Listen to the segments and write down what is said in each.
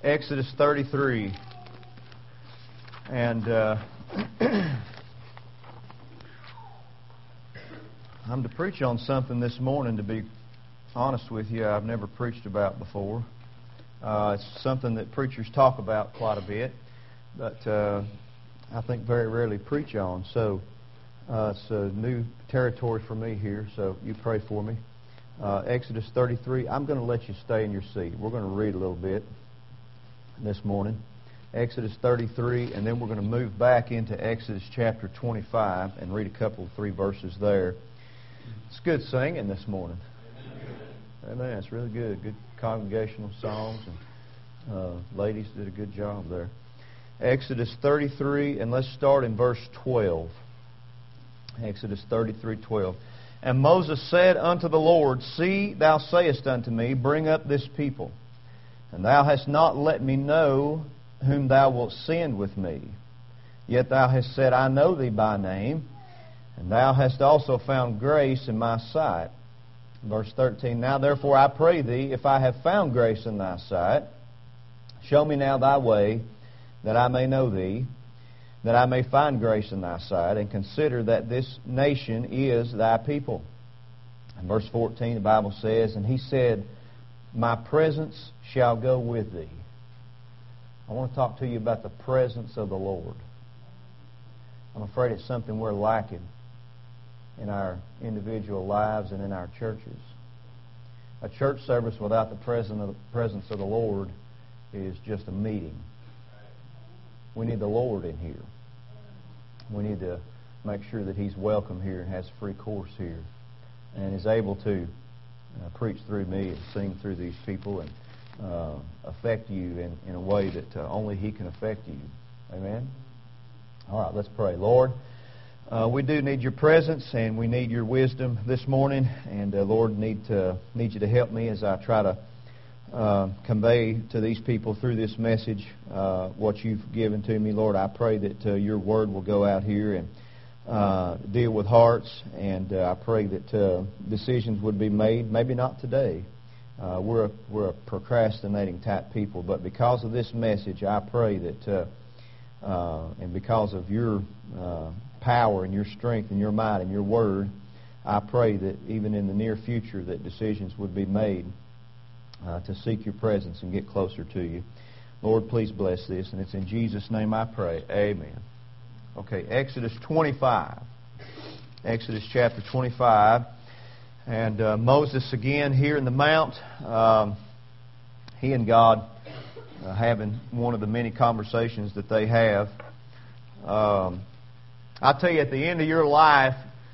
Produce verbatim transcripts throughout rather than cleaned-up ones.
Exodus thirty-three. And uh, I'm to preach on something this morning, to be honest with you, I've never preached about before. Uh, it's something that preachers talk about quite a bit, but uh, I think very rarely preach on. So uh, it's a new territory for me here, so you pray for me. Uh, Exodus thirty-three. I'm going to let you stay in your seat. We're going to read a little bit this morning. Exodus thirty-three, and then we're going to move back into Exodus chapter twenty-five and read a couple of three verses there. It's good singing this morning. Amen. It's really good. Good congregational songs, and uh, ladies did a good job there. Exodus thirty-three, and let's start in verse twelve. Exodus thirty-three, twelve. And Moses said unto the Lord, See, thou sayest unto me, Bring up this people. And thou hast not let me know whom thou wilt send with me. Yet thou hast said, I know thee by name, and thou hast also found grace in my sight. Verse thirteen, Now therefore I pray thee, if I have found grace in thy sight, show me now thy way, that I may know thee, that I may find grace in thy sight, and consider that this nation is thy people. In verse fourteen, the Bible says, And he said, My presence shall go with thee. I want to talk to you about the presence of the Lord. I'm afraid it's something we're lacking in our individual lives and in our churches. A church service without the presence of the Lord is just a meeting. We need the Lord in here. We need to make sure that He's welcome here and has free course here and is able to uh, preach through me and sing through these people and uh, affect you in, in a way that uh, only He can affect you. Amen? All right, let's pray. Lord, uh, we do need Your presence and we need Your wisdom this morning. And uh, Lord, need to need You to help me as I try to Uh, convey to these people through this message uh, what You've given to me. Lord, I pray that uh, Your Word will go out here and uh, deal with hearts, and uh, I pray that uh, decisions would be made, maybe not today. Uh, we're, a, we're a procrastinating type people, but because of this message, I pray that, uh, uh, and because of Your uh, power and Your strength and Your might and Your Word, I pray that even in the near future that decisions would be made Uh, to seek Your presence and get closer to You. Lord, please bless this, and it's in Jesus' name I pray. Amen. Okay, Exodus twenty-five. Exodus chapter twenty-five. And uh, Moses again here in the mount. Um, he and God uh, having one of the many conversations that they have. Um, I tell you, at the end of your life,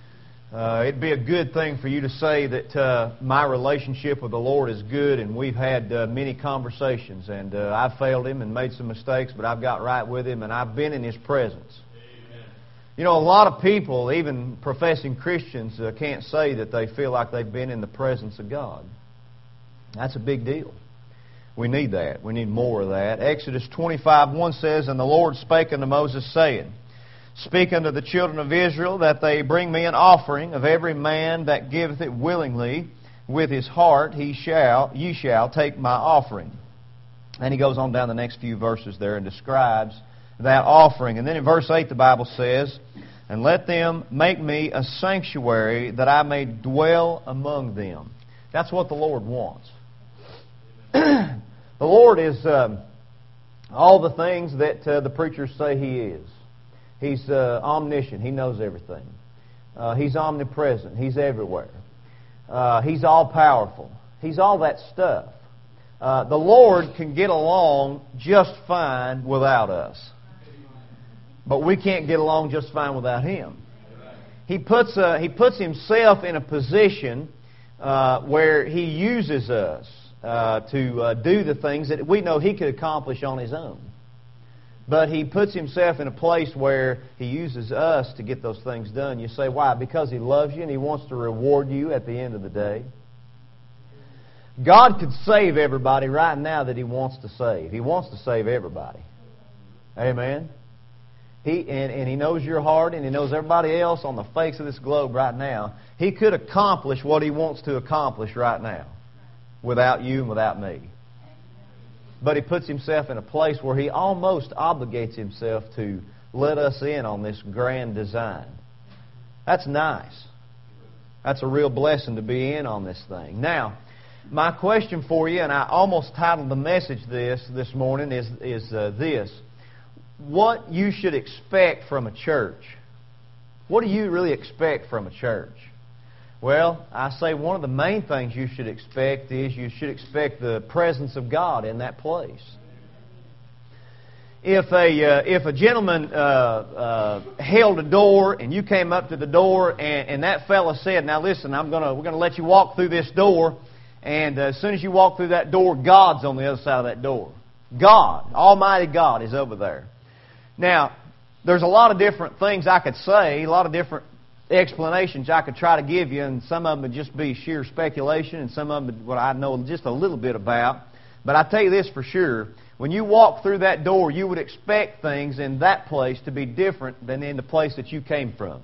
Uh, it'd be a good thing for you to say that uh, my relationship with the Lord is good, and we've had uh, many conversations, and uh, I've failed Him and made some mistakes, but I've got right with Him, and I've been in His presence. Amen. You know, a lot of people, even professing Christians, uh, can't say that they feel like they've been in the presence of God. That's a big deal. We need that. We need more of that. Exodus twenty-five, one says, And the Lord spake unto Moses, saying, Speak unto the children of Israel that they bring me an offering of every man that giveth it willingly with his heart. He shall, ye shall take my offering. And he goes on down the next few verses there and describes that offering. And then in verse eight the Bible says, And let them make me a sanctuary that I may dwell among them. That's what the Lord wants. The Lord is um, all the things that uh, the preachers say He is. He's uh, omniscient. He knows everything. Uh, he's omnipresent. He's everywhere. Uh, he's all-powerful. He's all that stuff. Uh, the Lord can get along just fine without us. But we can't get along just fine without Him. He puts, uh, he puts Himself in a position uh, where He uses us uh, to uh, do the things that we know He could accomplish on His own. But He puts Himself in a place where He uses us to get those things done. You say, why? Because He loves you and He wants to reward you at the end of the day. God could save everybody right now that He wants to save. He wants to save everybody. Amen? He and, and He knows your heart, and He knows everybody else on the face of this globe right now. He could accomplish what He wants to accomplish right now without you and without me. but He puts Himself in a place where He almost obligates Himself to let us in on this grand design. That's nice. That's a real blessing to be in on this thing. Now, my question for you, and I almost titled the message this this morning, is, is uh, this. What you should expect from a church. What do you really expect from a church? Well, I say one of the main things you should expect is you should expect the presence of God in that place. If a uh, if a gentleman uh, uh, held a door and you came up to the door and, and that fella said, "Now listen, I'm gonna we're gonna let you walk through this door, and uh, as soon as you walk through that door, God's on the other side of that door. God, Almighty God, is over there." Now, there's a lot of different things I could say, a lot of different explanations I could try to give you, and some of them would just be sheer speculation, and some of them would, what I know just a little bit about. But I tell you this for sure. When you walk through that door, you would expect things in that place to be different than in the place that you came from.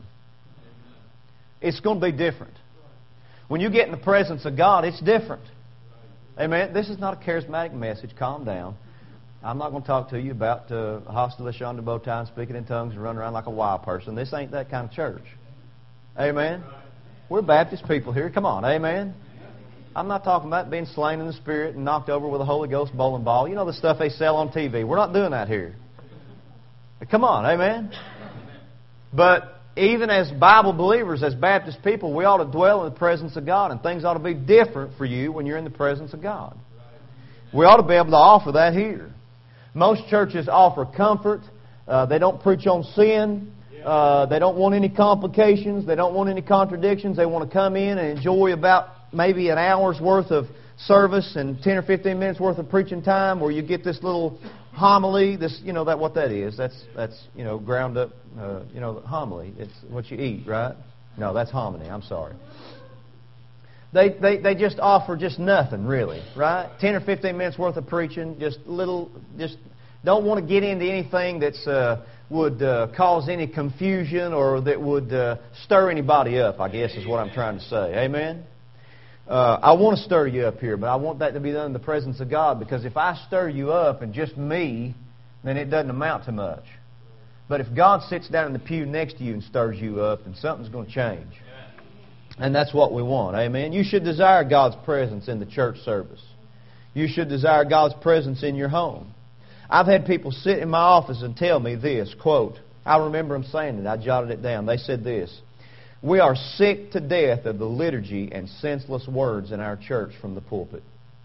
It's going to be different. When you get in the presence of God, it's different. Amen. This is not a charismatic message. Calm down. I'm not going to talk to you about uh, hostile shonda bow tie and speaking in tongues and running around like a wild person. This ain't that kind of church. Amen. We're Baptist people here. Come on. Amen. I'm not talking about being slain in the Spirit and knocked over with a Holy Ghost bowling ball. You know the stuff they sell on T V. We're not doing that here. Come on, amen? But even as Bible believers, as Baptist people, we ought to dwell in the presence of God, and things ought to be different for you when you're in the presence of God. We ought to be able to offer that here. Most churches offer comfort. Uh, they don't preach on sin. Uh, they don't want any complications. They don't want any contradictions. They want to come in and enjoy about maybe an hour's worth of service and ten or fifteen minutes worth of preaching time, where you get this little homily. This, you know, that what that is. That's that's you know ground up. Uh, you know, homily. It's what you eat, right? No, that's hominy. I'm sorry. They they they just offer just nothing really, right? Ten or fifteen minutes worth of preaching. Just little. Just don't want to get into anything that's uh, would uh, cause any confusion or that would uh, stir anybody up. I guess is what I'm trying to say. Amen. Uh, I want to stir you up here, but I want that to be done in the presence of God, because if I stir you up and just me, then it doesn't amount to much. But if God sits down in the pew next to you and stirs you up, then something's going to change. And that's what we want. Amen. You should desire God's presence in the church service. You should desire God's presence in your home. I've had people sit in my office and tell me this, quote, I remember them saying it. I jotted it down. They said this: "We are sick to death of the liturgy and senseless words in our church from the pulpit."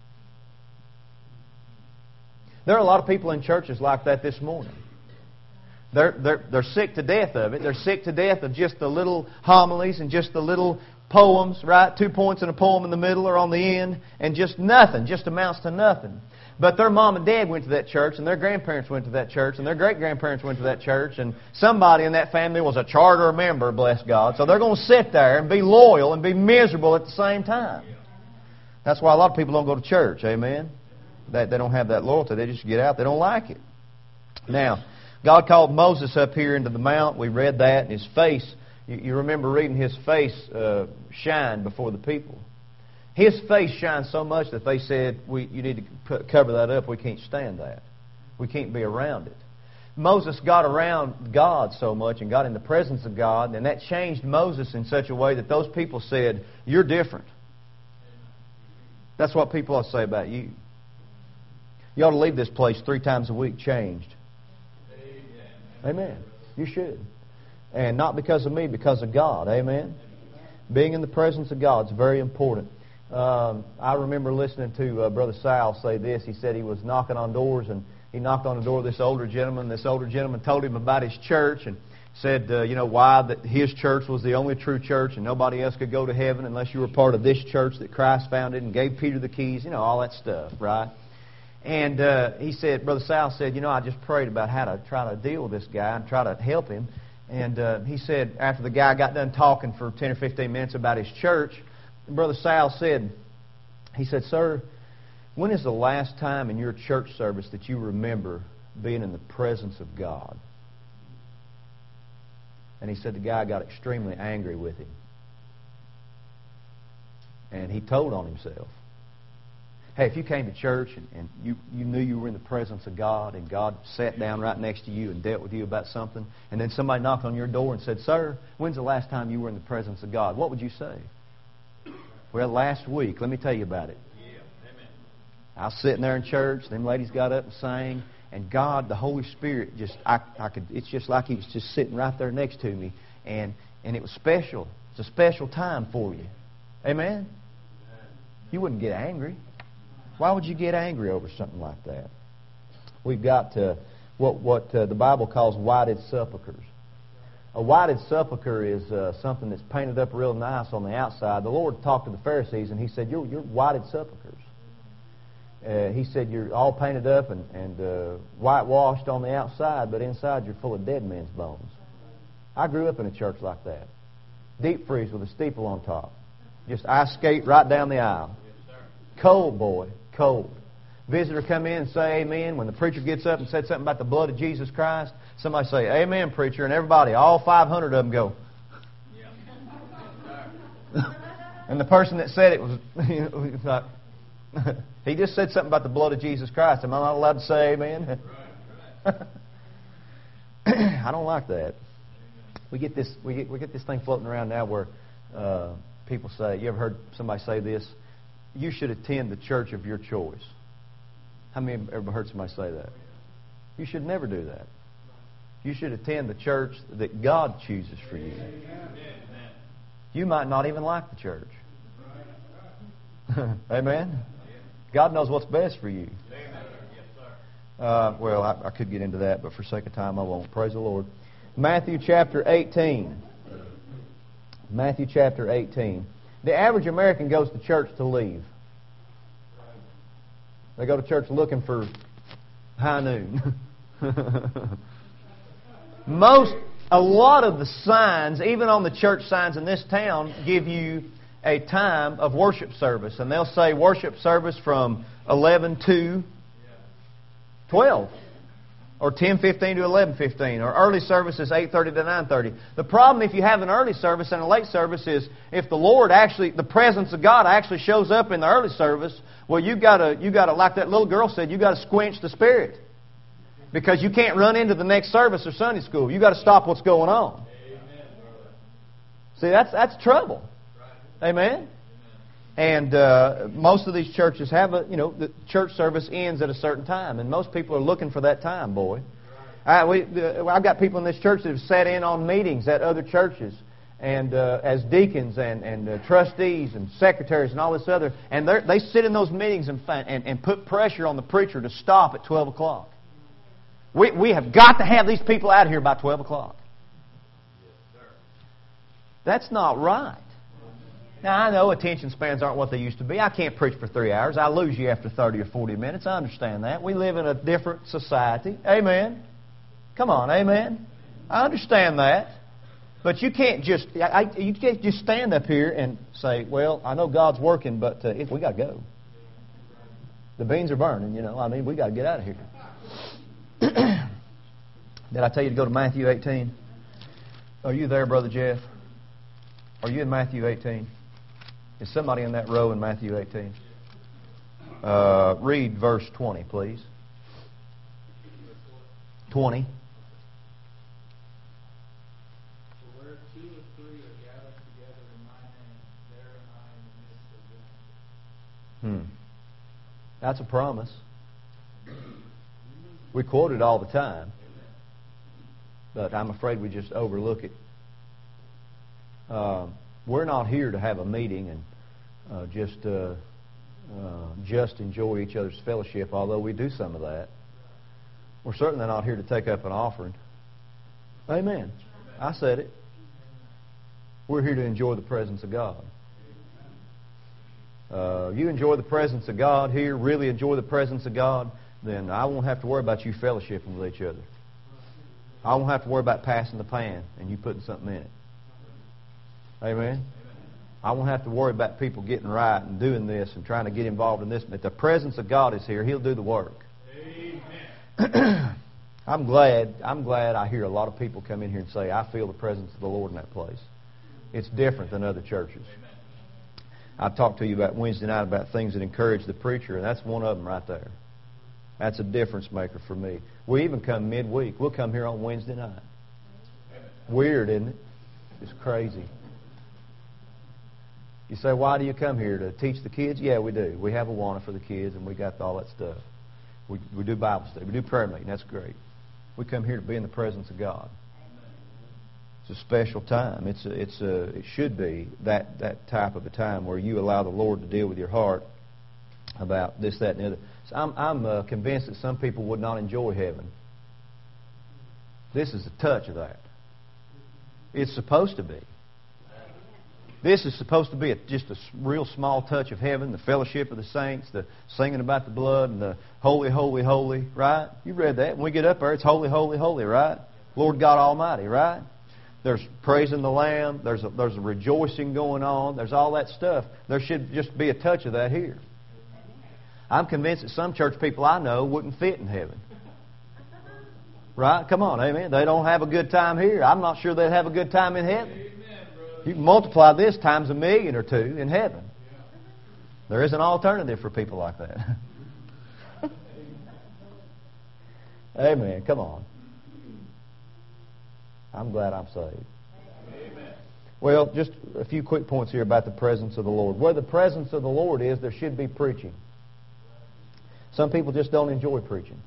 There are a lot of people in churches like that this morning. They're, they're, they're sick to death of it. They're sick to death of just the little homilies and just the little poems, right? Two points in a poem in the middle or on the end, and just nothing, just amounts to nothing. But their mom and dad went to that church, and their grandparents went to that church, and their great-grandparents went to that church, and somebody in that family was a charter member, bless God. So they're going to sit there and be loyal and be miserable at the same time. That's why a lot of people don't go to church, amen? They, they don't have that loyalty. They just get out. They don't like it. Now, God called Moses up here into the mount. We read that, and his face, you, you remember reading his face uh, shine before the people. His face shined so much that they said, "We, you need to put, cover that up. We can't stand that. We can't be around it." Moses got around God so much and got in the presence of God, and that changed Moses in such a way that those people said, "You're different." That's what people ought to say about you. You ought to leave this place three times a week changed. Amen. You should. And not because of me, because of God. Amen. Being in the presence of God is very important. Um, I remember listening to uh, Brother Sal say this. He said he was knocking on doors, and he knocked on the door of this older gentleman. This older gentleman told him about his church and said, uh, you know, why that his church was the only true church and nobody else could go to heaven unless you were part of this church that Christ founded and gave Peter the keys, you know, all that stuff, right? And uh, he said, Brother Sal said, you know, I just prayed about how to try to deal with this guy and try to help him. And uh, he said, after the guy got done talking for ten or fifteen minutes about his church, Brother Sal said, he said, "Sir, when is the last time in your church service that you remember being in the presence of God?" And he said the guy got extremely angry with him. And he told on himself. Hey, if you came to church and, and you, you knew you were in the presence of God and God sat down right next to you and dealt with you about something, and then somebody knocked on your door and said, "Sir, when's the last time you were in the presence of God?" What would you say? "Well, last week. Let me tell you about it." I was sitting there in church. Them ladies got up and sang, and God, the Holy Spirit, just I, I could. It's just like He was just sitting right there next to me, and and it was special. It's a special time for you. Amen. You wouldn't get angry. Why would you get angry over something like that? We've got uh, what what uh, the Bible calls whited sepulchres. A whited sepulchre is uh, something that's painted up real nice on the outside. The Lord talked to the Pharisees, and He said, "You're, you're whited sepulchres." Uh, he said, "You're all painted up and, and uh, whitewashed on the outside, but inside you're full of dead men's bones." I grew up in a church like that. Deep freeze with a steeple on top. Just ice skate right down the aisle. Cold, boy. Cold. Visitor come in and say amen. When the preacher gets up and said something about the blood of Jesus Christ, somebody say, "Amen, preacher," and everybody, all five hundred of them go. And the person that said it was, you know, like, he just said something about the blood of Jesus Christ. Am I not allowed to say amen? I don't like that. We get this we get we get this thing floating around now where uh, people say, you ever heard somebody say this? You should attend the church of your choice. How many have ever heard somebody say that? You should never do that. You should attend the church that God chooses for you. You might not even like the church. Amen? God knows what's best for you. Uh, well, I, I could get into that, but for sake of time, I won't. Praise the Lord. Matthew chapter eighteen. Matthew chapter eighteen. The average American goes to church to leave. They go to church looking for high noon. Most, a lot of the signs, even on the church signs in this town, give you a time of worship service. And they'll say worship service from eleven to twelve. Or ten fifteen to eleven fifteen. Or early service is eight thirty to nine thirty. The problem if you have an early service and a late service is if the Lord actually, the presence of God actually shows up in the early service, well, you've got to, you got to, like that little girl said, you've got to squench the Spirit. Because you can't run into the next service or Sunday school. You've got to stop what's going on. See, that's that's trouble. Amen? And uh, most of these churches have a, you know, the church service ends at a certain time. And most people are looking for that time, boy. I, we, uh, I've got people in this church that have sat in on meetings at other churches and uh, as deacons and, and uh, trustees and secretaries and all this other. And they sit in those meetings and, and, and put pressure on the preacher to stop at twelve o'clock. We, we have got to have these people out here by twelve o'clock. That's not right. Now, I know attention spans aren't what they used to be. I can't preach for three hours. I lose you after thirty or forty minutes. I understand that. We live in a different society. Amen. Come on, amen. I understand that. But you can't just I, you can't just stand up here and say, well, I know God's working, but uh, we got to go. The beans are burning, you know. I mean, we got to get out of here. Did I tell you to go to Matthew eighteen? Are you there, Brother Jeff? Are you in Matthew eighteen? Is somebody in that row in Matthew eighteen? Uh, read verse twenty, please. twenty. For where two or three are gathered together in my name, there am I in the midst of them. Hmm. That's a promise. We quote it all the time, but I'm afraid we just overlook it. Uh, we're not here to have a meeting and uh, just uh, uh, just enjoy each other's fellowship, although we do some of that. We're certainly not here to take up an offering. Amen. I said it. We're here to enjoy the presence of God. Uh, you enjoy the presence of God here, really enjoy the presence of God, then I won't have to worry about you fellowshipping with each other. I won't have to worry about passing the pan and you putting something in it. Amen? I won't have to worry about people getting right and doing this and trying to get involved in this. But the presence of God is here. He'll do the work. Amen. I'm glad, I'm glad I hear a lot of people come in here and say, I feel the presence of the Lord in that place. It's different than other churches. I talked to you about Wednesday night about things that encourage the preacher, and that's one of them right there. That's a difference maker for me. We even come midweek. We'll come here on Wednesday night. Weird, isn't it? It's crazy. You say, why do you come here? To teach the kids? Yeah, we do. We have Awana for the kids, and we got all that stuff. We, we do Bible study. We do prayer meeting. That's great. We come here to be in the presence of God. It's a special time. It's a, it's a, it should be that, that type of a time where you allow the Lord to deal with your heart about this, that, and the other. So I'm, I'm uh, convinced that some people would not enjoy heaven. This is a touch of that. It's supposed to be. This is supposed to be a, just a real small touch of heaven, the fellowship of the saints, the singing about the blood, and the holy, holy, holy, right? You read that. When we get up there, it's holy, holy, holy, right? Lord God Almighty, right? There's praising the Lamb. There's a, there's a rejoicing going on. There's all that stuff. There should just be a touch of that here. I'm convinced that some church people I know wouldn't fit in heaven. Right? Come on, amen. They don't have a good time here. I'm not sure they'd have a good time in heaven. Amen, you can multiply this times a million or two in heaven. Yeah. There is an alternative for people like that. Amen. Come on. I'm glad I'm saved. Amen. Well, just a few quick points here about the presence of the Lord. Where the presence of the Lord is, there should be preaching. Some people just don't enjoy preaching.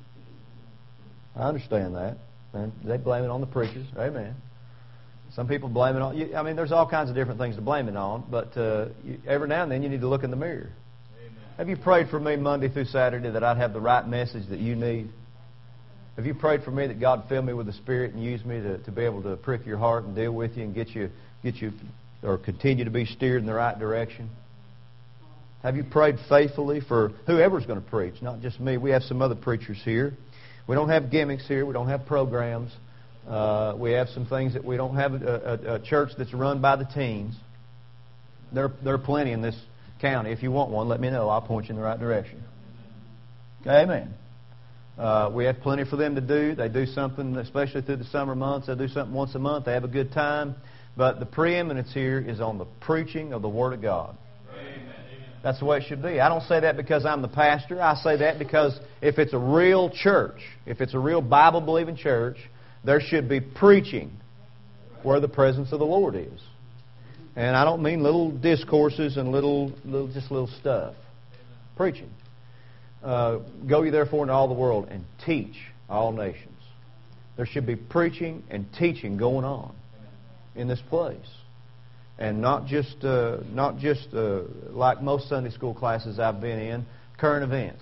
I understand that. And they blame it on the preachers. Amen. Some people blame it on... I mean, there's all kinds of different things to blame it on, but uh, you, every now and then you need to look in the mirror. Amen. Have you prayed for me Monday through Saturday that I'd have the right message that you need? Have you prayed for me that God fill me with the Spirit and use me to, to be able to prick your heart and deal with you and get you, get you, or continue to be steered in the right direction? Have you prayed faithfully for whoever's going to preach, not just me? We have some other preachers here. We don't have gimmicks here. We don't have programs. Uh, we have some things that we don't have a, a, a church that's run by the teens. There, there are plenty in this county. If you want one, let me know. I'll point you in the right direction. Okay, amen. Uh, we have plenty for them to do. They do something, especially through the summer months. They do something once a month. They have a good time. But the preeminence here is on the preaching of the Word of God. Amen. That's the way it should be. I don't say that because I'm the pastor. I say that because if it's a real church, if it's a real Bible-believing church, there should be preaching where the presence of the Lord is. And I don't mean little discourses and little, little just little stuff. Preaching. Uh, Go ye therefore into all the world and teach all nations. There should be preaching and teaching going on in this place. And not just uh, not just uh, like most Sunday school classes I've been in, current events.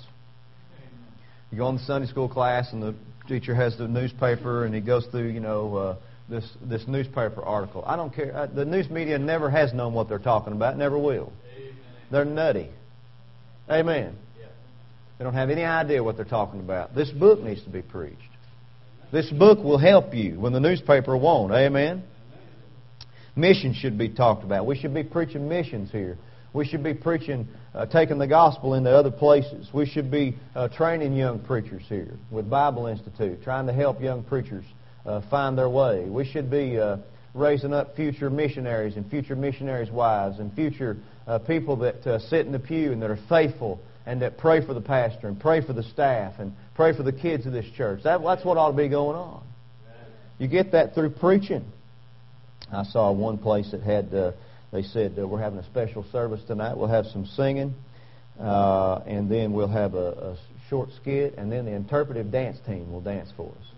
You go in the Sunday school class and the teacher has the newspaper and he goes through, you know, uh, this this newspaper article. I don't care. I, the news media never has known what they're talking about, never will. Amen. They're nutty. Amen. Yeah. They don't have any idea what they're talking about. This book needs to be preached. This book will help you when the newspaper won't. Amen. Missions should be talked about. We should be preaching missions here. We should be preaching, uh, taking the gospel into other places. We should be uh, training young preachers here with Bible Institute, trying to help young preachers uh, find their way. We should be uh, raising up future missionaries and future missionaries' wives and future uh, people that uh, sit in the pew and that are faithful and that pray for the pastor and pray for the staff and pray for the kids of this church. That, that's what ought to be going on. You get that through preaching. I saw one place that had, uh, they said, uh, we're having a special service tonight. We'll have some singing, uh, and then we'll have a, a short skit, and then the interpretive dance team will dance for us.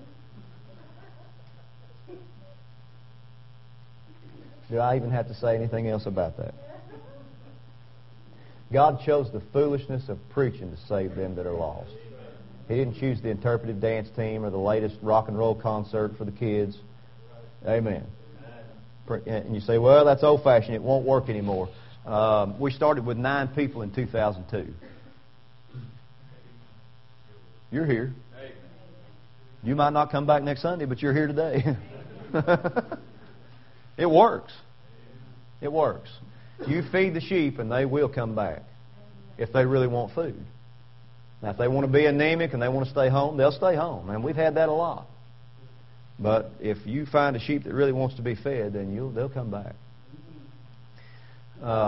Do I even have to say anything else about that? God chose the foolishness of preaching to save them that are lost. He didn't choose the interpretive dance team or the latest rock and roll concert for the kids. Amen. And you say, well, that's old-fashioned. It won't work anymore. Um, we started with nine people in two thousand two. You're here. You might not come back next Sunday, but you're here today. It works. It works. You feed the sheep and they will come back if they really want food. Now, if they want to be anemic and they want to stay home, they'll stay home. And we've had that a lot. But if you find a sheep that really wants to be fed, then you'll, they'll come back. Um,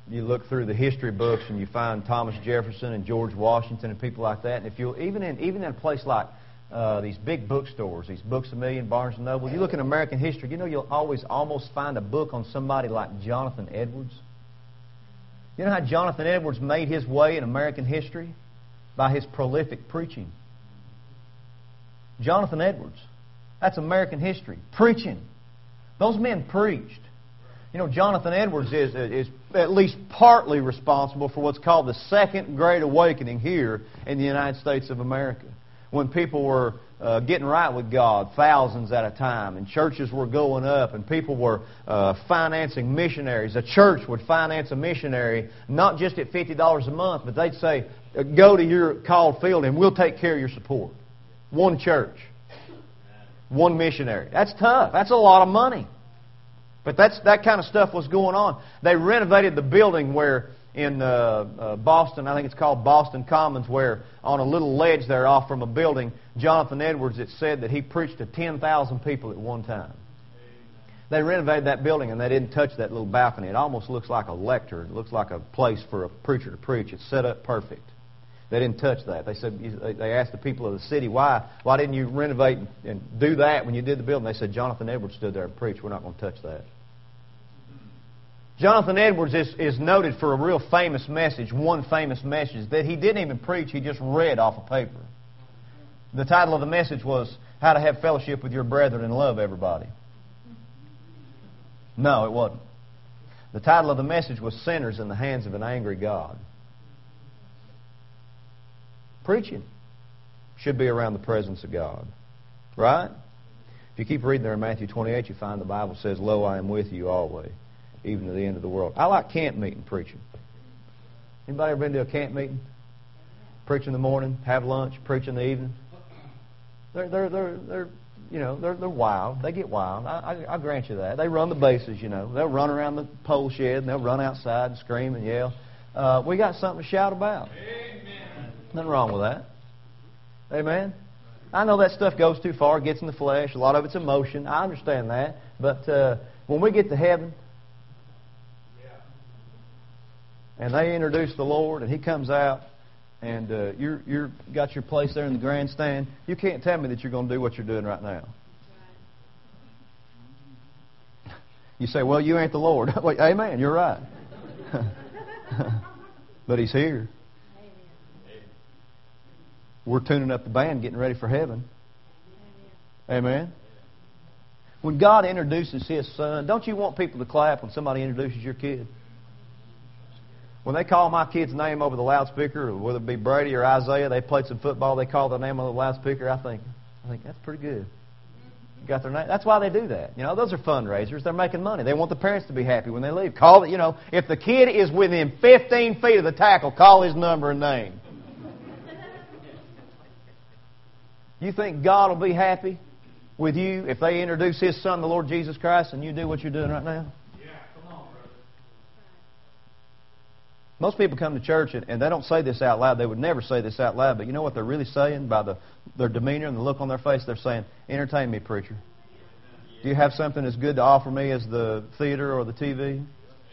you look through the history books and you find Thomas Jefferson and George Washington and people like that. And if you even in even in a place like uh, these big bookstores, these Books a Million, Barnes and Noble, you look in American history, you know you'll always almost find a book on somebody like Jonathan Edwards. You know how Jonathan Edwards made his way in American history? By his prolific preaching. Jonathan Edwards. That's American history. Preaching. Those men preached. You know, Jonathan Edwards is, is at least partly responsible for what's called the Second Great Awakening here in the United States of America. When people were uh, getting right with God, thousands at a time, and churches were going up, and people were uh, financing missionaries. A church would finance a missionary, not just at fifty dollars a month, but they'd say, go to your called field and we'll take care of your support. One church. One missionary. That's tough. That's a lot of money. But that's that kind of stuff was going on. They renovated the building where in uh, uh, Boston, I think it's called Boston Commons, where on a little ledge there off from a building, Jonathan Edwards, it said that he preached to ten thousand people at one time. They renovated that building and they didn't touch that little balcony. It almost looks like a lectern. It looks like a place for a preacher to preach. It's set up perfect. They didn't touch that. They said they asked the people of the city, why why didn't you renovate and do that when you did the building? They said, Jonathan Edwards stood there and preached. We're not going to touch that. Jonathan Edwards is, is noted for a real famous message, one famous message, that he didn't even preach, he just read off a paper. The title of the message was, How to Have Fellowship with Your Brethren and Love Everybody. No, it wasn't. The title of the message was, Sinners in the Hands of an Angry God. Preaching should be around the presence of God. Right? If you keep reading there in Matthew twenty-eight, you find the Bible says, Lo, I am with you always, even to the end of the world. I like camp meeting preaching. Anybody ever been to a camp meeting? Preach in the morning, have lunch, preach in the evening. They're they're they're they're you know they're they're wild. They get wild. I I, I grant you that. They run the bases. You know they'll run around the pole shed and they'll run outside and scream and yell. Uh, we got something to shout about. Amen. Nothing wrong with that. Amen. I know that stuff goes too far, gets in the flesh. A lot of it's emotion. I understand that. But uh, when we get to heaven, and they introduce the Lord, and He comes out, and uh, you're you're got your place there in the grandstand, you can't tell me that you're going to do what you're doing right now. You say, well, you ain't the Lord. Well, amen, you're right. But He's here. We're tuning up the band, getting ready for heaven. Amen. When God introduces His Son, don't you want people to clap when somebody introduces your kid? When they call my kid's name over the loudspeaker, whether it be Brady or Isaiah, they played some football, they call their name on the loudspeaker, I think, I think that's pretty good. You got their name. That's why they do that. You know, those are fundraisers. They're making money. They want the parents to be happy when they leave. Call it, you know, if the kid is within fifteen feet of the tackle, call his number and name. You think God will be happy with you if they introduce His Son, the Lord Jesus Christ, and you do what you're doing right now? Yeah, come on, brother. Most people come to church and, and they don't say this out loud. They would never say this out loud, but you know what they're really saying by the, their demeanor and the look on their face? They're saying, entertain me, preacher. Do you have something as good to offer me as the theater or the T V?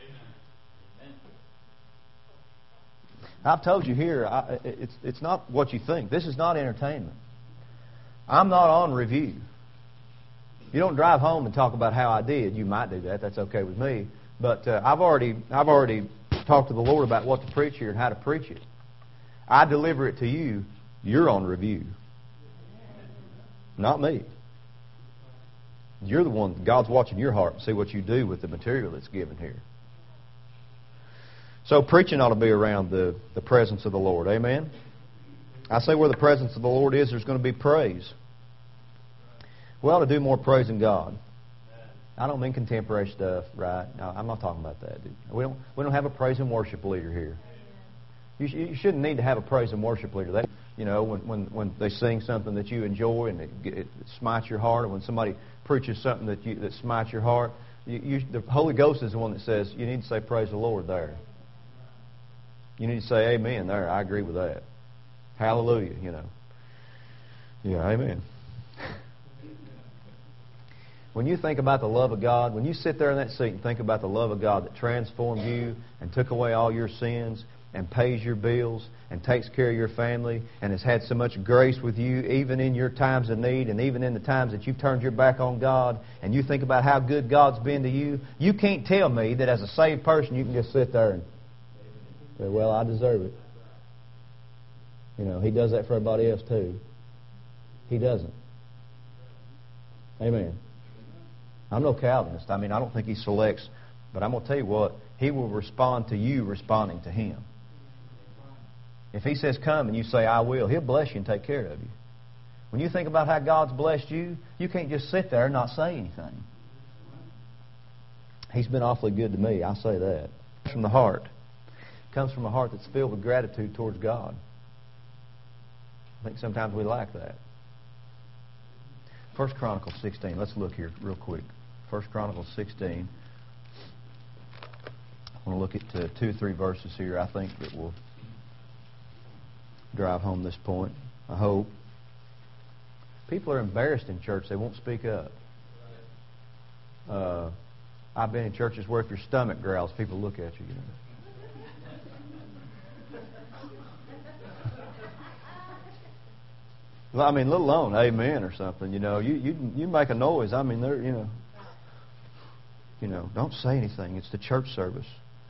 I've told you here, I, it's, it's not what you think. This is not entertainment. I'm not on review. You don't drive home and talk about how I did. You might do that. That's okay with me. But uh, I've already I've already talked to the Lord about what to preach here and how to preach it. I deliver it to you. You're on review. Not me. You're the one. God's watching your heart and see what you do with the material that's given here. So preaching ought to be around the, the presence of the Lord. Amen? I say where the presence of the Lord is, there's going to be praise. We ought to do more praising God. I don't mean contemporary stuff, right? No, I'm not talking about that. Dude. We don't. We don't have a praise and worship leader here. You, sh- you shouldn't need to have a praise and worship leader. They, you know, when, when when they sing something that you enjoy and it, it smites your heart, or when somebody preaches something that you that smites your heart, you, you, the Holy Ghost is the one that says you need to say praise the Lord there. You need to say amen there. I agree with that. Hallelujah, you know. Yeah, amen. When you think about the love of God, when you sit there in that seat and think about the love of God that transformed you and took away all your sins and pays your bills and takes care of your family and has had so much grace with you even in your times of need and even in the times that you've turned your back on God, and you think about how good God's been to you, you can't tell me that as a saved person you can just sit there and say, well, I deserve it. You know, He does that for everybody else too. He doesn't. Amen. I'm no Calvinist. I mean, I don't think He selects, but I'm going to tell you what, He will respond to you responding to Him. If He says come and you say, I will, He'll bless you and take care of you. When you think about how God's blessed you, you can't just sit there and not say anything. He's been awfully good to me, I say that. It comes from the heart. It comes from a heart that's filled with gratitude towards God. I think sometimes we lack that. First Chronicles sixteen. Let's look here real quick. First Chronicles sixteen. I want to look at uh, two or three verses here, I think, that will drive home this point, I hope. People are embarrassed in church. They won't speak up. Uh, I've been in churches where if your stomach growls, people look at you. you know. Well, I mean, let alone amen or something. You know, you you you make a noise. I mean, they're you know, you know, don't say anything. It's the church service.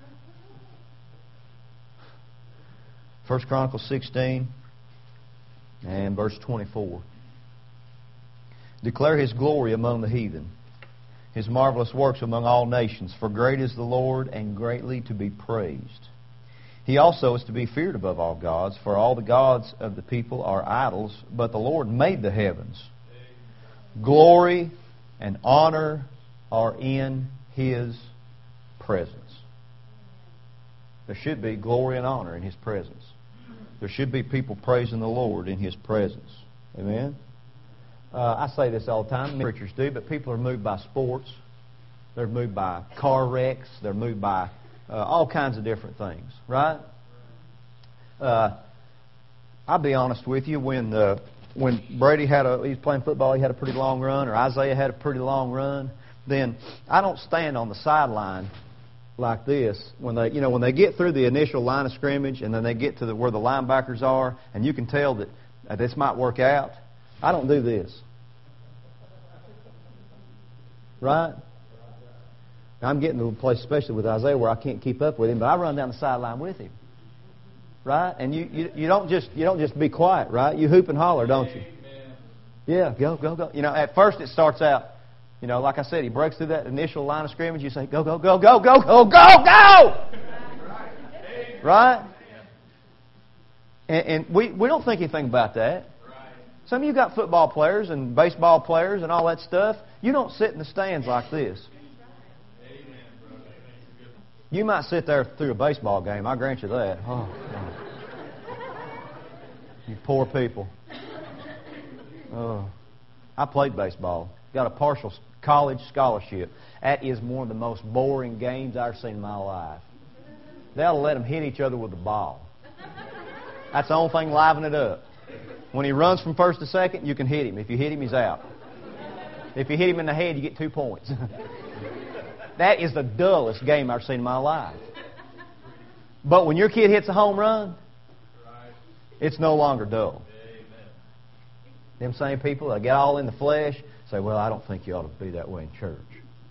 First Chronicles sixteen and verse twenty-four. Declare His glory among the heathen, His marvelous works among all nations. For great is the Lord, and greatly to be praised. He also is to be feared above all gods, for all the gods of the people are idols, but the Lord made the heavens. Glory and honor are in His presence. There should be glory and honor in His presence. There should be people praising the Lord in His presence. Amen? Uh, I say this all the time, preachers do, but people are moved by sports. They're moved by car wrecks. They're moved by uh, all kinds of different things, right? Uh, I'll be honest with you, when uh, when Brady had a, he was playing football, he had a pretty long run, or Isaiah had a pretty long run, then I don't stand on the sideline like this when they, you know, when they get through the initial line of scrimmage and then they get to the, where the linebackers are, and you can tell that uh, this might work out. I don't do this, right? I'm getting to a place, especially with Isaiah, where I can't keep up with him, but I run down the sideline with him, right? And you, you, you don't just you don't just be quiet, right? You hoop and holler, don't you? Yeah, go, go, go. You know, at first it starts out, you know, like I said, he breaks through that initial line of scrimmage. You say, go, go, go, go, go, go, go, go! Right? And, and we, we don't think anything about that. Some of you got football players and baseball players and all that stuff. You don't sit in the stands like this. You might sit there through a baseball game. I grant you that. Oh, you poor people. Oh, I played baseball. Got a partial college scholarship. That is one of the most boring games I've ever seen in my life. They ought to let them hit each other with the ball. That's the only thing liven it up. When he runs from first to second, you can hit him. If you hit him, he's out. If you hit him in the head, you get two points. That is the dullest game I've seen in my life. But when your kid hits a home run, it's no longer dull. Them same people that get all in the flesh say, well, I don't think you ought to be that way in church.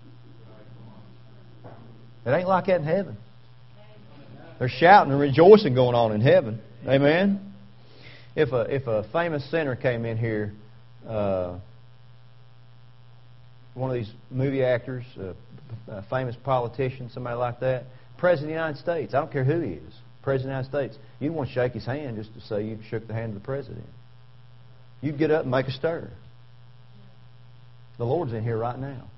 It ain't like that in heaven. There's shouting and rejoicing going on in heaven. Amen? If a, if a famous sinner came in here, uh, one of these movie actors, uh, a famous politician, somebody like that, President of the United States, I don't care who he is, President of the United States, you'd want to shake his hand just to say you shook the hand of the President. You'd get up and make a stir. The Lord's in here right now.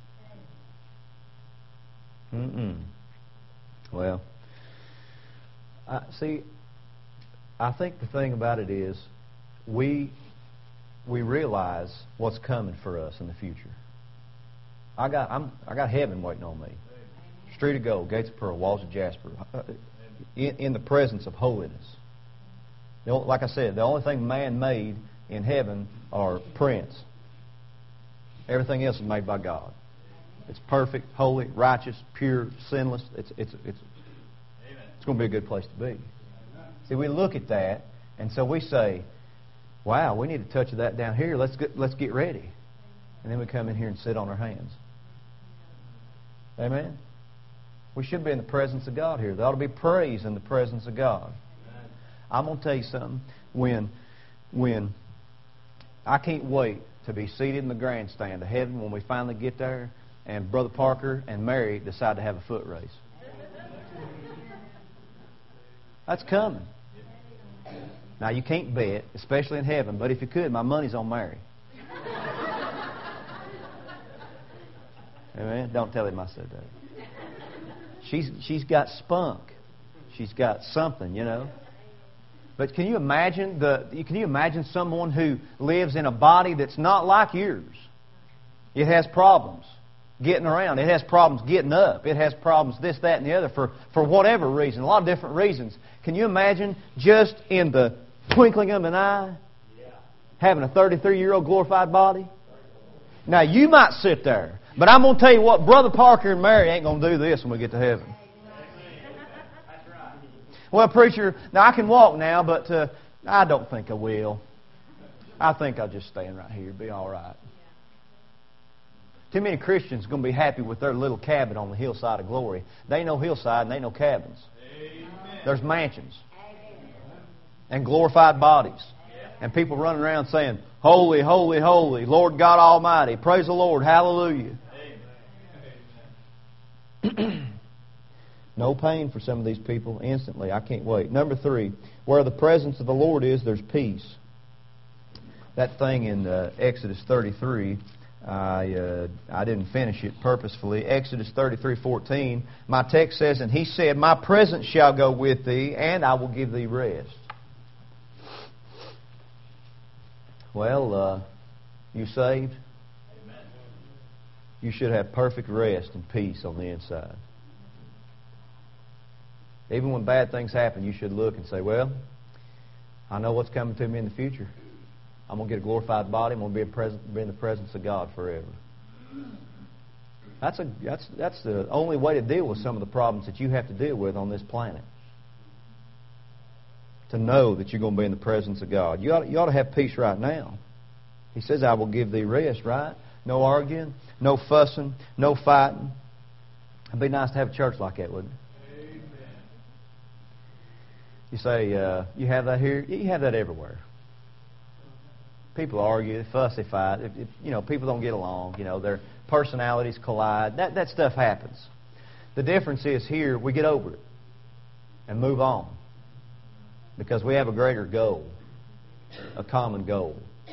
Mm-mm. Well, I, see, I think the thing about it is we we realize what's coming for us in the future. I got I'm I got heaven waiting on me. Street of gold, gates of pearl, walls of jasper, in, in the presence of holiness. The only, like I said, the only thing man made in heaven are prints. Everything else is made by God. It's perfect, holy, righteous, pure, sinless. It's it's it's it's going to be a good place to be. See, we look at that, and so we say, "Wow, we need a touch of that down here. Let's get let's get ready." And then we come in here and sit on our hands. Amen? We should be in the presence of God here. There ought to be praise in the presence of God. I'm going to tell you something. When, when I can't wait to be seated in the grandstand of heaven when we finally get there and Brother Parker and Mary decide to have a foot race. That's coming. Now, you can't bet, especially in heaven, but if you could, my money's on Mary. Amen. Don't tell him I said that. She's she's got spunk. She's got something, you know. But can you imagine the? Can you imagine someone who lives in a body that's not like yours? It has problems getting around. It has problems getting up. It has problems this, that, and the other for for whatever reason. A lot of different reasons. Can you imagine just in the twinkling of an eye having a thirty-three-year-old glorified body? Now you might sit there. But I'm going to tell you what, Brother Parker and Mary ain't going to do this when we get to heaven. Well, preacher, now I can walk now, but uh, I don't think I will. I think I'll just stand right here. Be all right. Too many Christians are going to be happy with their little cabin on the hillside of glory. They ain't no hillside and they ain't no cabins. Amen. There's mansions. Amen. And glorified bodies. And people running around saying, "Holy, holy, holy, Lord God Almighty. Praise the Lord. Hallelujah." No pain for some of these people instantly. I can't wait. Number three, where the presence of the Lord is, there's peace. That thing in uh, Exodus thirty-three, I uh, I didn't finish it purposefully. Exodus thirty-three fourteen, my text says, "And he said, My presence shall go with thee, and I will give thee rest." Well, uh, you saved? Amen. You should have perfect rest and peace on the inside. Even when bad things happen, you should look and say, well, I know what's coming to me in the future. I'm going to get a glorified body. I'm going to be in, present, be in the presence of God forever. That's, a, that's, that's the only way to deal with some of the problems that you have to deal with on this planet. To know that you're going to be in the presence of God. You ought, you ought to have peace right now. He says, I will give thee rest, right? No arguing, no fussing, no fighting. It'd be nice to have a church like that, wouldn't it? You say, uh, you have that here? You have that everywhere. People argue, they fuss, they fight. If, if, you know, people don't get along. You know, their personalities collide. That, that stuff happens. The difference is here, we get over it and move on. Because we have a greater goal, a common goal.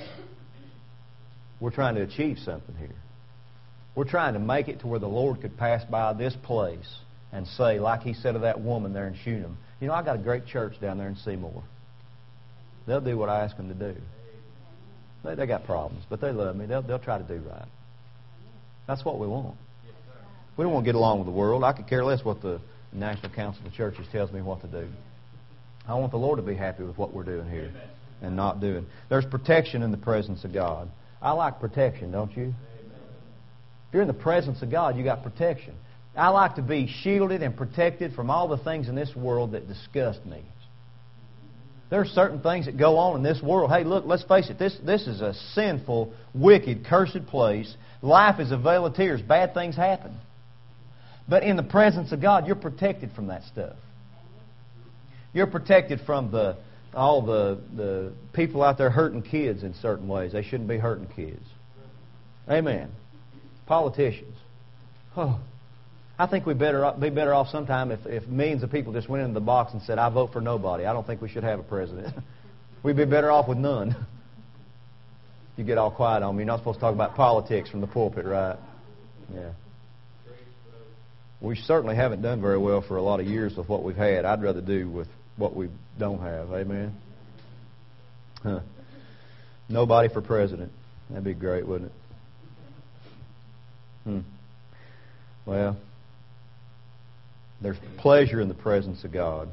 We're trying to achieve something here. We're trying to make it to where the Lord could pass by this place and say, like He said to that woman there in Shunem, you know, I got a great church down there in Seymour. They'll do what I ask them to do. They, they got problems, but they love me. They'll, they'll try to do right. That's what we want. We don't want to get along with the world. I could care less what the National Council of Churches tells me what to do. I want the Lord to be happy with what we're doing here and not doing. There's protection in the presence of God. I like protection, don't you? If you're in the presence of God, you got protection. I like to be shielded and protected from all the things in this world that disgust me. There are certain things that go on in this world. Hey, look, let's face it. This, this is a sinful, wicked, cursed place. Life is a vale of tears. Bad things happen. But in the presence of God, you're protected from that stuff. You're protected from the all the, the people out there hurting kids in certain ways. They shouldn't be hurting kids. Amen. Politicians. Oh. I think we'd better be better off sometime if, if millions of people just went into the box and said, I vote for nobody. I don't think we should have a president. We'd be better off with none. You get all quiet on me. You're not supposed to talk about politics from the pulpit, right? Yeah. We certainly haven't done very well for a lot of years with what we've had. I'd rather do with what we don't have. Amen? Huh. Nobody for president. That'd be great, wouldn't it? Hmm. Well, there's pleasure in the presence of God.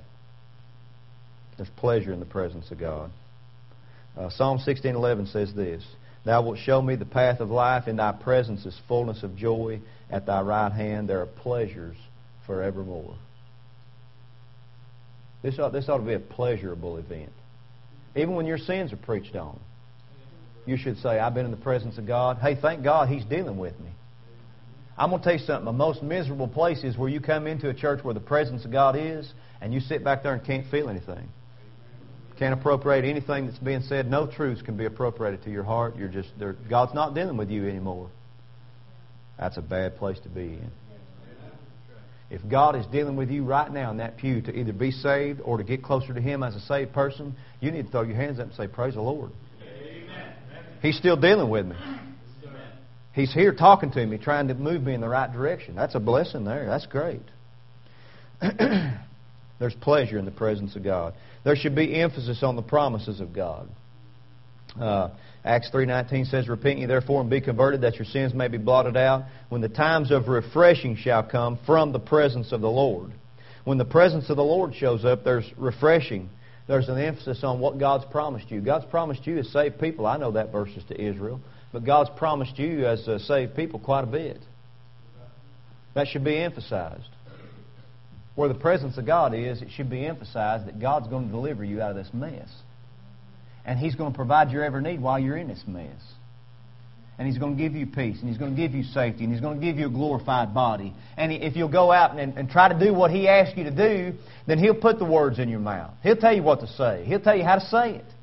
There's pleasure in the presence of God. Uh, Psalm sixteen eleven says this, Thou wilt show me the path of life. In Thy presence is fullness of joy. At Thy right hand there are pleasures forevermore. This ought, this ought to be a pleasurable event. Even when your sins are preached on, you should say, I've been in the presence of God. Hey, thank God He's dealing with me. I'm going to tell you something. The most miserable place is where you come into a church where the presence of God is, and you sit back there and can't feel anything. Can't appropriate anything that's being said. No truths can be appropriated to your heart. You're just God's not dealing with you anymore. That's a bad place to be in. If God is dealing with you right now in that pew to either be saved or to get closer to Him as a saved person, you need to throw your hands up and say, praise the Lord. Amen. He's still dealing with me. He's here talking to me, trying to move me in the right direction. That's a blessing there. That's great. There's pleasure in the presence of God. There should be emphasis on the promises of God. Uh, Acts three nineteen says, Repent ye therefore and be converted, that your sins may be blotted out, when the times of refreshing shall come from the presence of the Lord. When the presence of the Lord shows up, there's refreshing. There's an emphasis on what God's promised you. God's promised you as saved people. I know that verse is to Israel. But God's promised you as uh, saved people quite a bit. That should be emphasized. Where the presence of God is, it should be emphasized that God's going to deliver you out of this mess. And He's going to provide your every need while you're in this mess. And He's going to give you peace, and He's going to give you safety, and He's going to give you a glorified body. And if you'll go out and, and try to do what He asks you to do, then He'll put the words in your mouth. He'll tell you what to say. He'll tell you how to say it.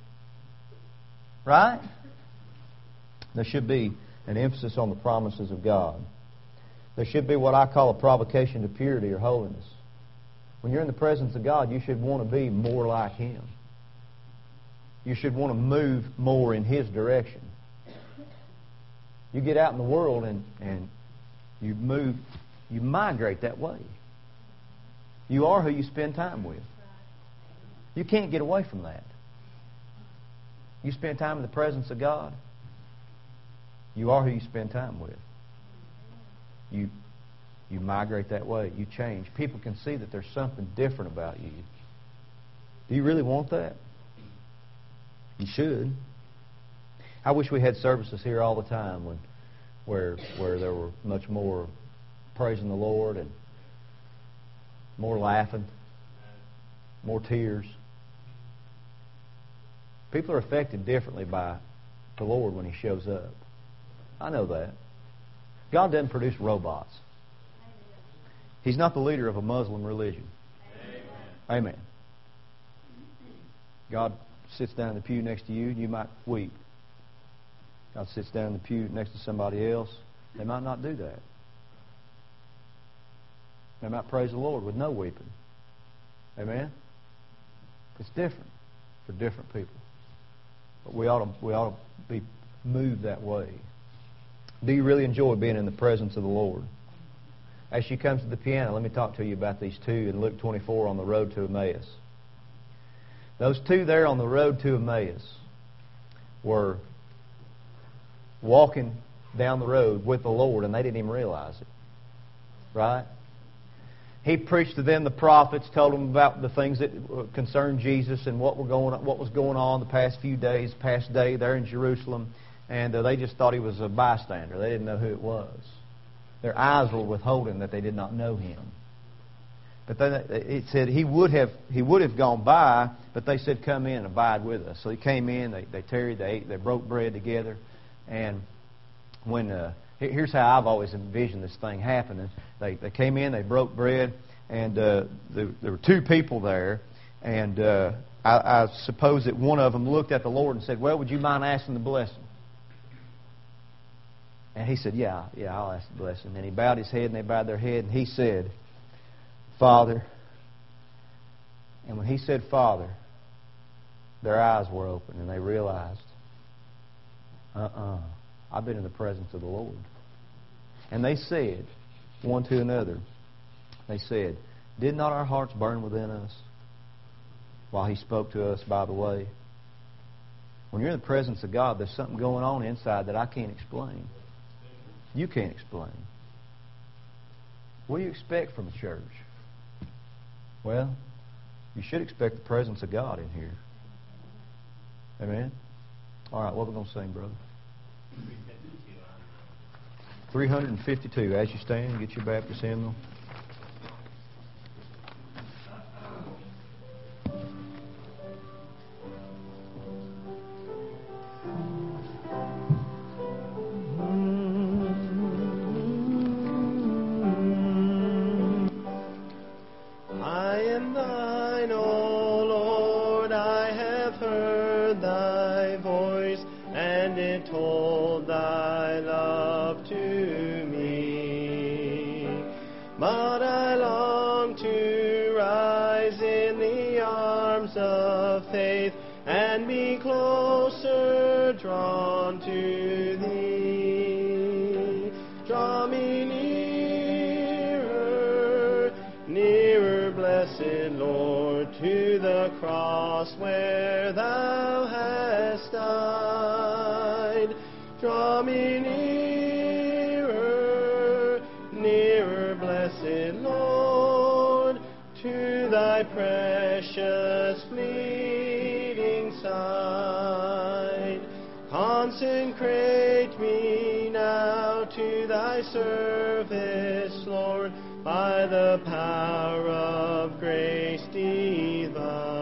Right? There should be an emphasis on the promises of God. There should be what I call a provocation to purity or holiness. When you're in the presence of God, you should want to be more like Him. You should want to move more in His direction. You get out in the world and, and you move, you migrate that way. You are who you spend time with. You can't get away from that. You spend time in the presence of God, you are who you spend time with. You you migrate that way. You change. People can see that there's something different about you. Do you really want that? You should. I wish we had services here all the time when, where where there were much more praising the Lord and more laughing, more tears. People are affected differently by the Lord when He shows up. I know that. God doesn't produce robots. He's not the leader of a Muslim religion. Amen. Amen. God sits down in the pew next to you, and you might weep. God sits down in the pew next to somebody else. They might not do that. They might praise the Lord with no weeping. Amen? It's different for different people. But we ought to, we ought to be moved that way. Do you really enjoy being in the presence of the Lord? As she comes to the piano, let me talk to you about these two in Luke twenty-four on the road to Emmaus. Those two there on the road to Emmaus were walking down the road with the Lord, and they didn't even realize it. Right? He preached to them the prophets, told them about the things that concerned Jesus and what were going on, what was going on the past few days, past day there in Jerusalem, and uh, they just thought He was a bystander. They didn't know who it was. Their eyes were withholding that they did not know Him. But then it said He would have He would have gone by, but they said, "Come in and abide with us." So He came in. They they tarried. They ate. They broke bread together. And when uh, here's how I've always envisioned this thing happening. They they came in. They broke bread, and uh, there, there were two people there. And uh, I, I suppose that one of them looked at the Lord and said, "Well, would you mind asking the blessing?" And he said, yeah, yeah, I'll ask the blessing. And he bowed his head, and they bowed their head, and he said, "Father." And when he said, "Father," their eyes were open, and they realized, uh-uh, I've been in the presence of the Lord. And they said, one to another, they said, "Did not our hearts burn within us while He spoke to us by the way?" When you're in the presence of God, there's something going on inside that I can't explain. You can't explain. What do you expect from a church? Well, you should expect the presence of God in here. Amen? All right, what are we going to sing, brother? three hundred fifty-two. As you stand, get your Baptist hymnal. Consecrate me now to thy service, Lord, by the power of grace divine.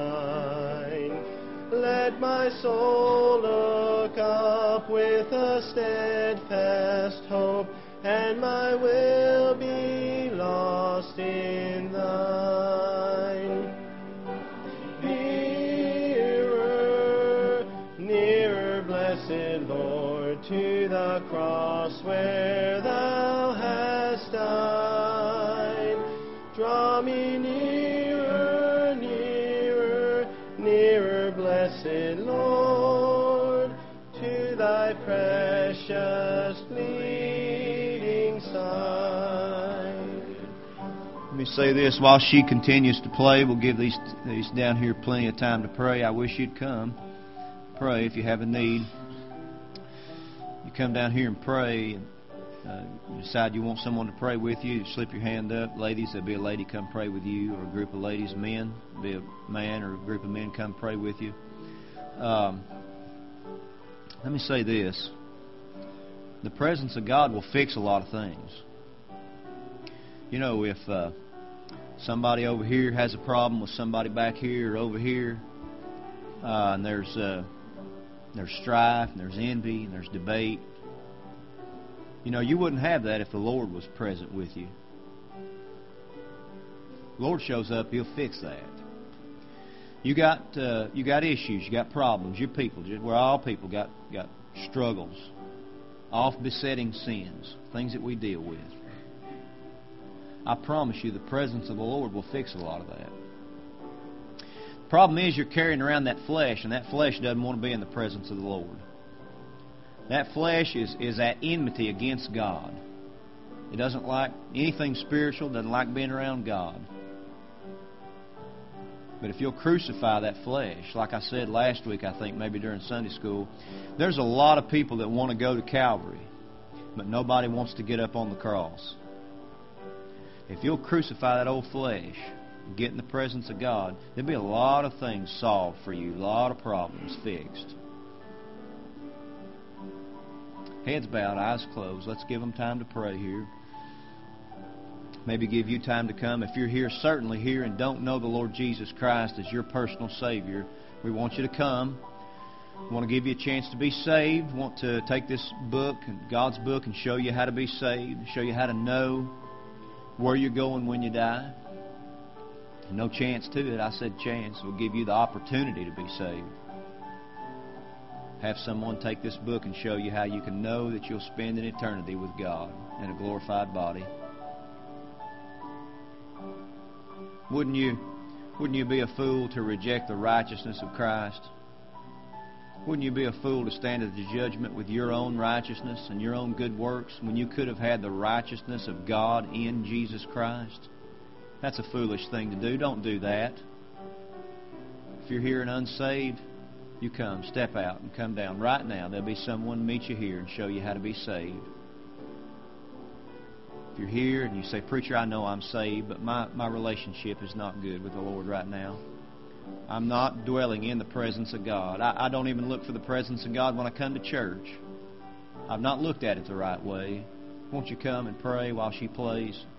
Let my soul look up with a steadfast hope, and my will be lost in thine. Nearer, nearer, blessed Lord, to the cross where thou hast died. Draw me nearer, nearer, nearer, blessed Lord, to thy precious bleeding side. Let me say this, while she continues to play, we'll give these these down here plenty of time to pray. I wish you'd come. Pray if you have a need. You come down here and pray, and uh, you decide you want someone to pray with you, you slip your hand up. Ladies, there'll be a lady come pray with you, or a group of ladies. Men, there'll be a man or a group of men come pray with you. Um, let me say this. The presence of God will fix a lot of things. You know, if uh, somebody over here has a problem with somebody back here or over here, uh, and there's uh, there's strife, and there's envy, and there's debate, you know, you wouldn't have that if the Lord was present with you. The Lord shows up, He'll fix that. You got uh, you got issues, you got problems. Your people, we're all people, got got struggles, oft-besetting sins, things that we deal with. I promise you, the presence of the Lord will fix a lot of that. The problem is you're carrying around that flesh, and that flesh doesn't want to be in the presence of the Lord. That flesh is, is at enmity against God. It doesn't like anything spiritual, doesn't like being around God. But if you'll crucify that flesh, like I said last week, I think, maybe during Sunday school, there's a lot of people that want to go to Calvary, but nobody wants to get up on the cross. If you'll crucify that old flesh and get in the presence of God, there'll be a lot of things solved for you, a lot of problems fixed. Heads bowed, eyes closed. Let's give them time to pray here. Maybe give you time to come. If you're here, certainly here, and don't know the Lord Jesus Christ as your personal Savior, we want you to come. We want to give you a chance to be saved. We want to take this book, God's book, and show you how to be saved, show you how to know where you're going when you die. No chance to it. I said chance. We'll give you the opportunity to be saved. Have someone take this book and show you how you can know that you'll spend an eternity with God in a glorified body. Wouldn't you, wouldn't you be a fool to reject the righteousness of Christ? Wouldn't you be a fool to stand at the judgment with your own righteousness and your own good works when you could have had the righteousness of God in Jesus Christ? That's a foolish thing to do. Don't do that. If you're here and unsaved, you come, step out and come down. Right now, there'll be someone meet you here and show you how to be saved. If you're here and you say, "Preacher, I know I'm saved, but my, my relationship is not good with the Lord right now. I'm not dwelling in the presence of God. I, I don't even look for the presence of God when I come to church. I've not looked at it the right way. Won't you come and pray while she plays?